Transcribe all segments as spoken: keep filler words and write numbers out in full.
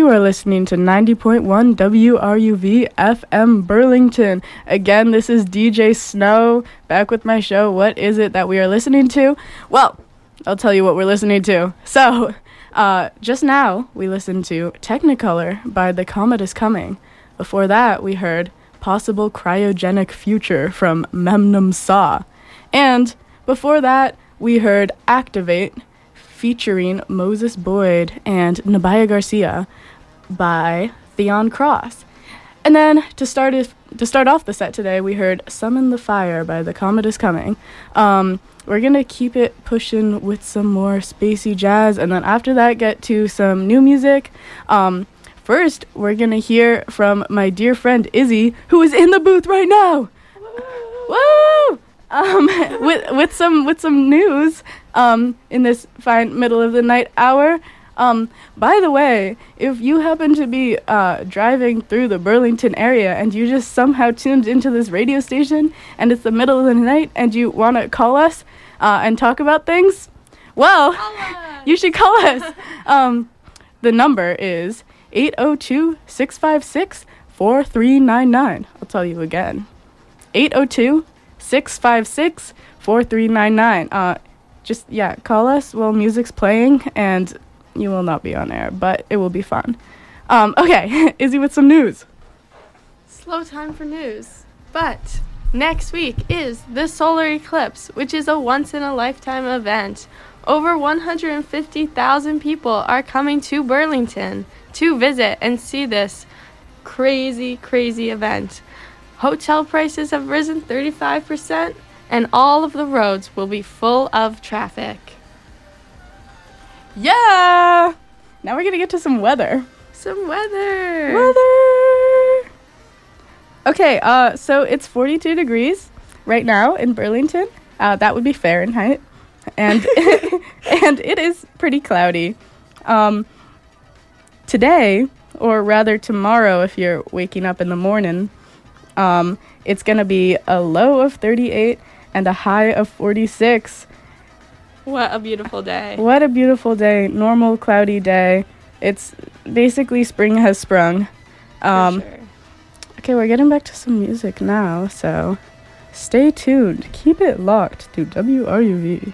You are listening to ninety point one W R U V F M Burlington. Again, this is D J Snow, back with my show, What Is It That We Are Listening To? Well, I'll tell you what we're listening to. So, uh, just now, we listened to Technicolor by The Comet Is Coming. Before that, we heard Possible Cryogenic Future from Memnum Saw. And before that, we heard Activate, featuring Moses Boyd and Nabaya Garcia by Theon Cross. And then to start if, to start off the set today, we heard Summon the Fire by The Comet Is Coming. Um, we're going to keep it pushing with some more spacey jazz, and then after that get to some new music. Um, first, we're going to hear from my dear friend Izzy, who is in the booth right now. Woo! Woo! Um, with with some with some news um, in this fine middle of the night hour. Um, by the way, if you happen to be uh, driving through the Burlington area and you just somehow tuned into this radio station and it's the middle of the night and you want to call us uh, and talk about things, well, you should call us. Um, the number is eight oh two, six five six, four three nine nine. I'll tell you again. eight oh two, six five six, four three nine nine. Uh, just, yeah, call us while music's playing, and you will not be on air, but it will be fun. Um, okay, Izzy with some news. Slow time for news. But next week is the solar eclipse, which is a once-in-a-lifetime event. Over one hundred fifty thousand people are coming to Burlington to visit and see this crazy, crazy event. Hotel prices have risen thirty-five percent, and all of the roads will be full of traffic. Yeah! Now we're going to get to some weather. Some weather! Weather! Okay, uh, so it's forty-two degrees right now in Burlington. Uh, that would be Fahrenheit. And, and it is pretty cloudy. Um, today, or rather tomorrow if you're waking up in the morning, Um, it's going to be a low of thirty-eight and a high of forty-six. What a beautiful day. What a beautiful day. Normal cloudy day. It's basically spring has sprung. Um, For sure. Okay, we're getting back to some music now, so stay tuned. Keep it locked to W R U V.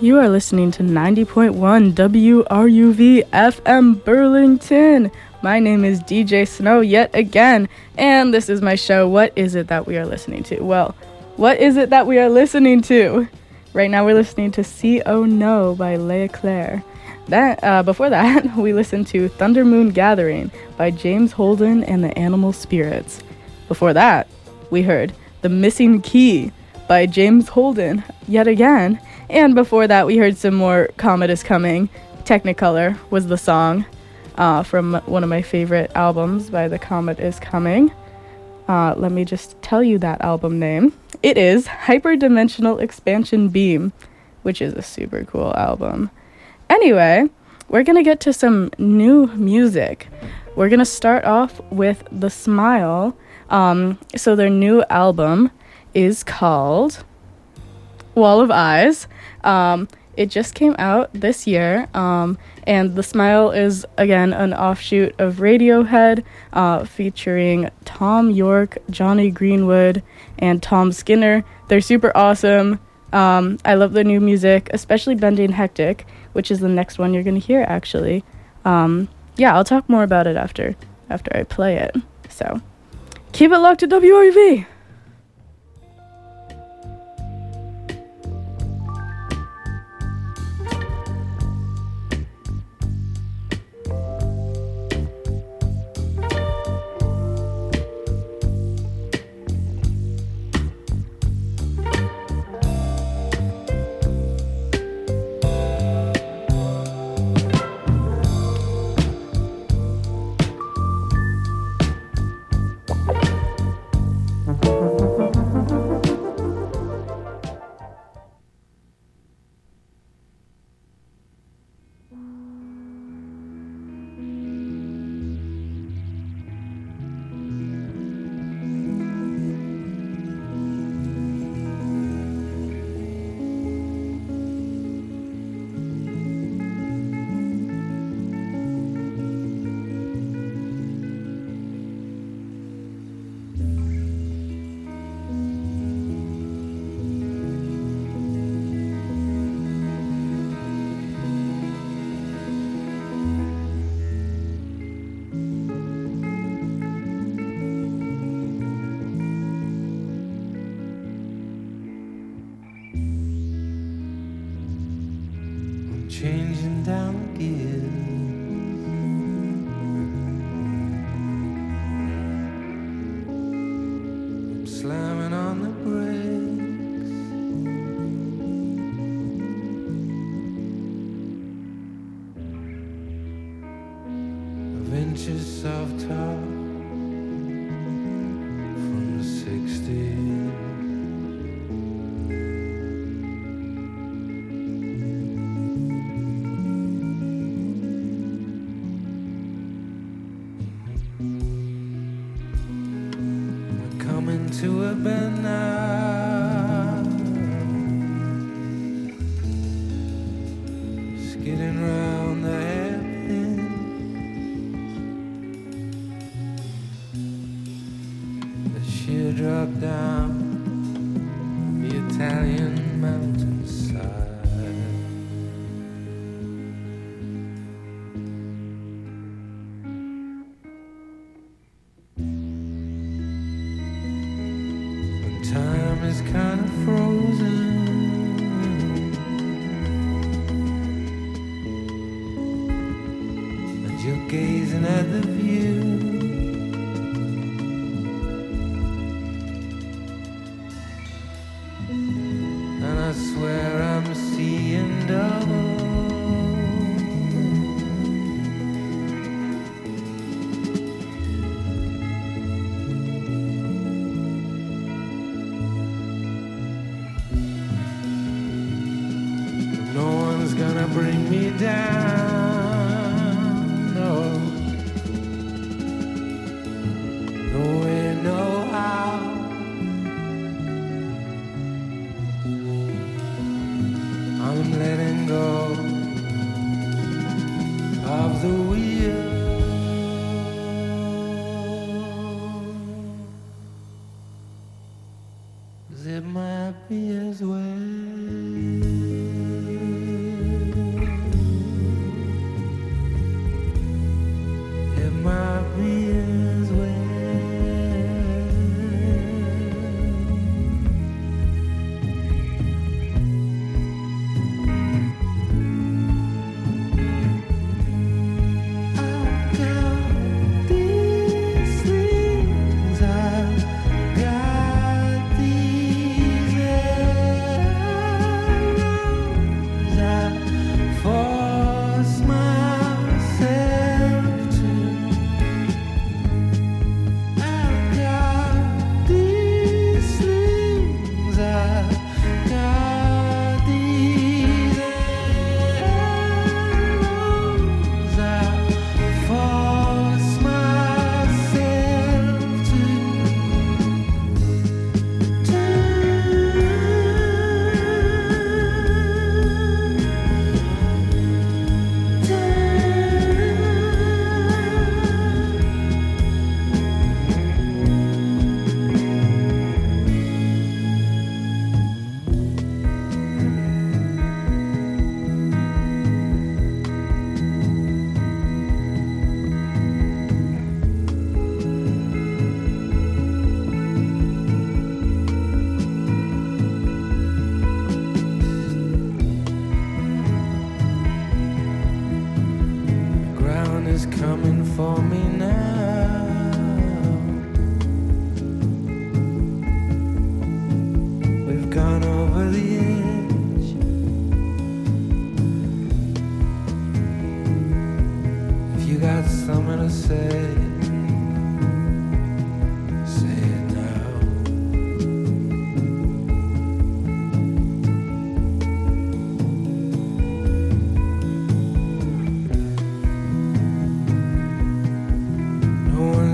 You are listening to ninety point one W R U V F M Burlington. My name is D J Snow yet again, and this is my show, What Is It That We Are Listening To? Well, what is it that we are listening to? Right now we're listening to C Oh No by Leah Claire. That, uh, before that, we listened to Thunder Moon Gathering by James Holden and the Animal Spirits. Before that, we heard The Missing Key by James Holden yet again. And before that, we heard some more Comet is Coming. Technicolor was the song uh, from one of my favorite albums by The Comet is Coming. Uh, let me just tell you that album name. It is Hyperdimensional Expansion Beam, which is a super cool album. Anyway, we're going to get to some new music. We're going to start off with The Smile. Um, so their new album is called Wall of Eyes. Um, it just came out this year, um, and The Smile is, again, an offshoot of Radiohead, uh, featuring Tom York, Johnny Greenwood, and Tom Skinner. They're super awesome. Um, I love their new music, especially Bending Hectic, which is the next one you're going to hear, actually. Um, yeah, I'll talk more about it after, after I play it. So, keep it locked to W R U V. Changing down gears, I'm slamming on the brakes, of inches of talk from the sixties. To a bend now, skidding round the hairpin, the sheer drop down the Italian mountainside. Time is kind of frozen, and you're gazing at the view, and I swear I'm seeing double. Gonna bring me down, no, no way, no how. I'm letting go of the wheel. It might be as well.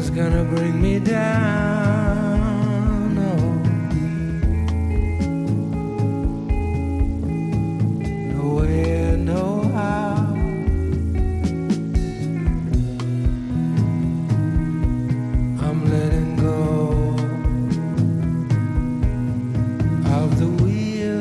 was gonna bring me down. Oh, no way, no how. I'm letting go of the wheel.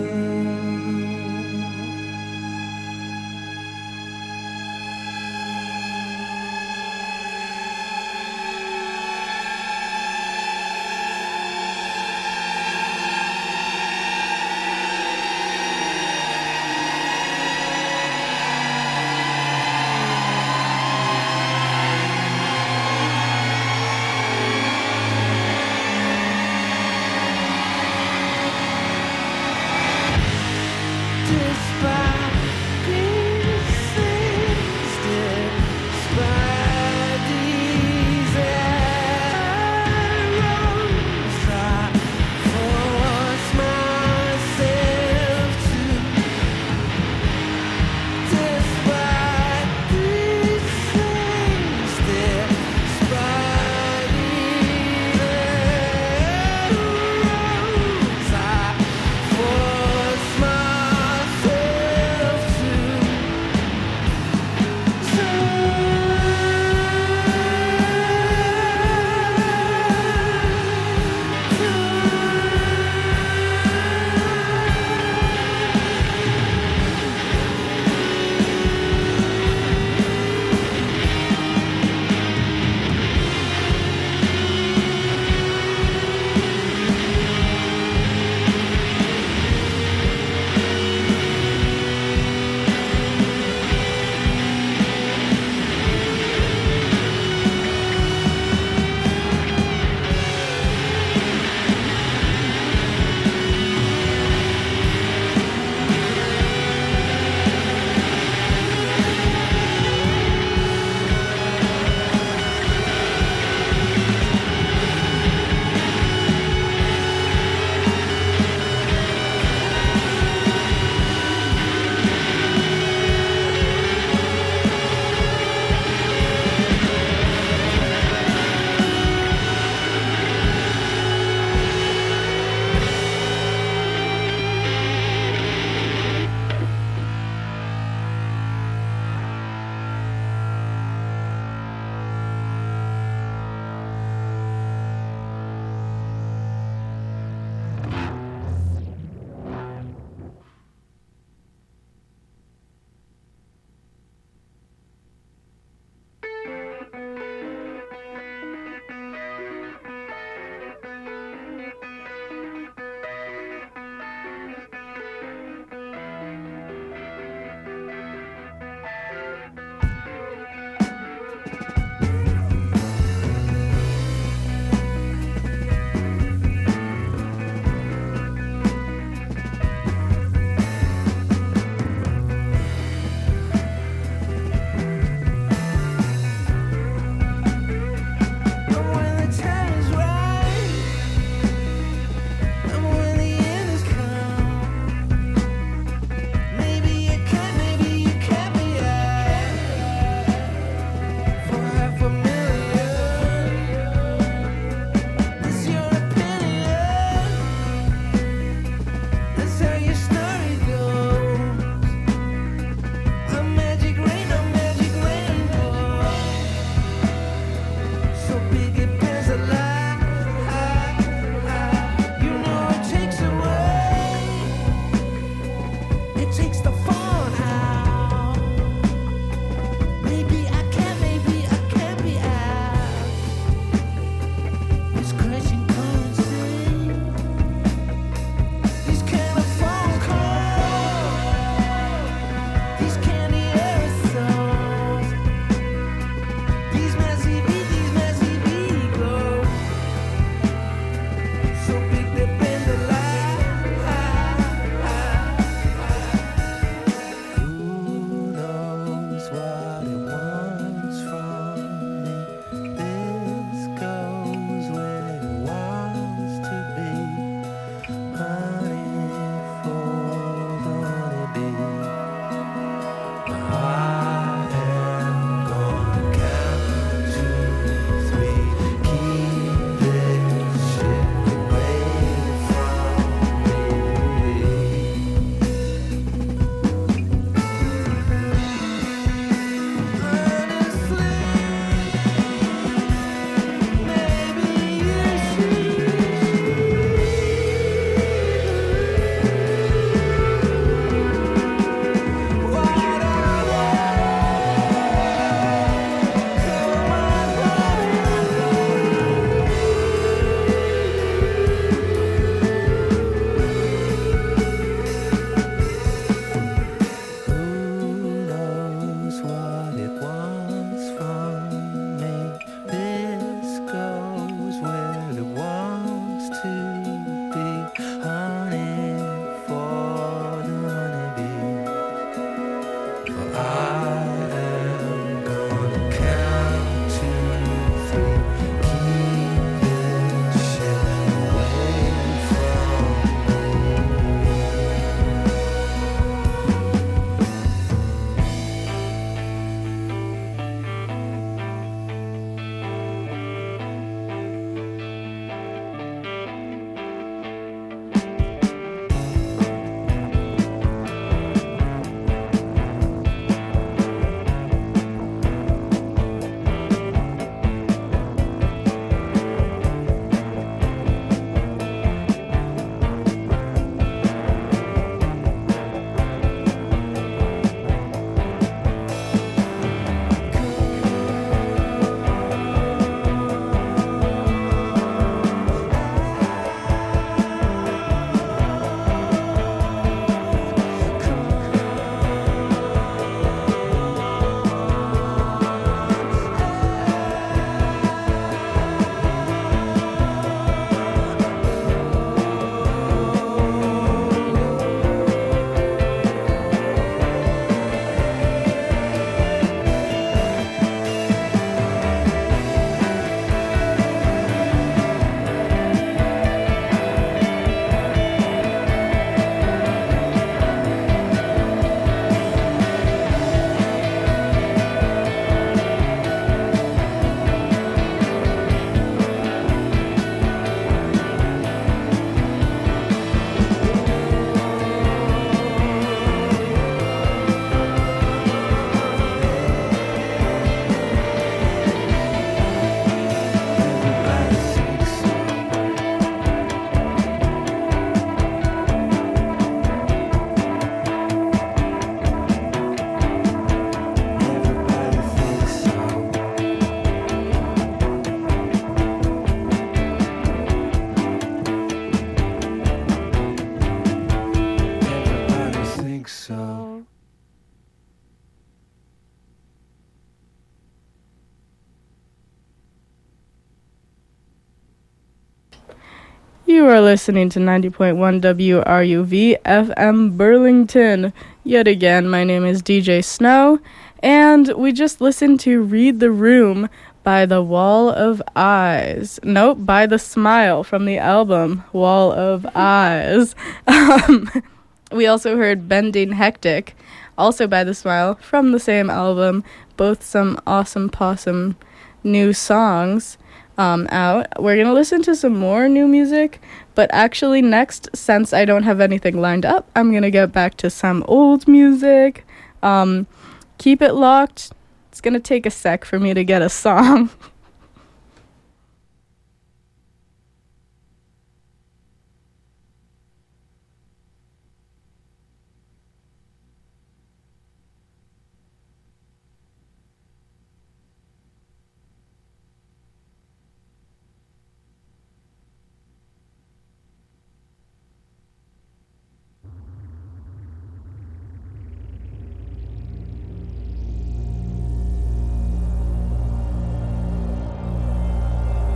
You are listening to ninety point one W R U V F M Burlington. Yet again, my name is D J Snow, and we just listened to Read the Room by The Wall of Eyes. Nope, by The Smile from the album Wall of Eyes. Um, we also heard Bending Hectic, also by The Smile, from the same album. Both some awesome possum new songs um, out. We're going to listen to some more new music, but actually next, since I don't have anything lined up, I'm going to get back to some old music. Um, keep it locked. It's going to take a sec for me to get a song.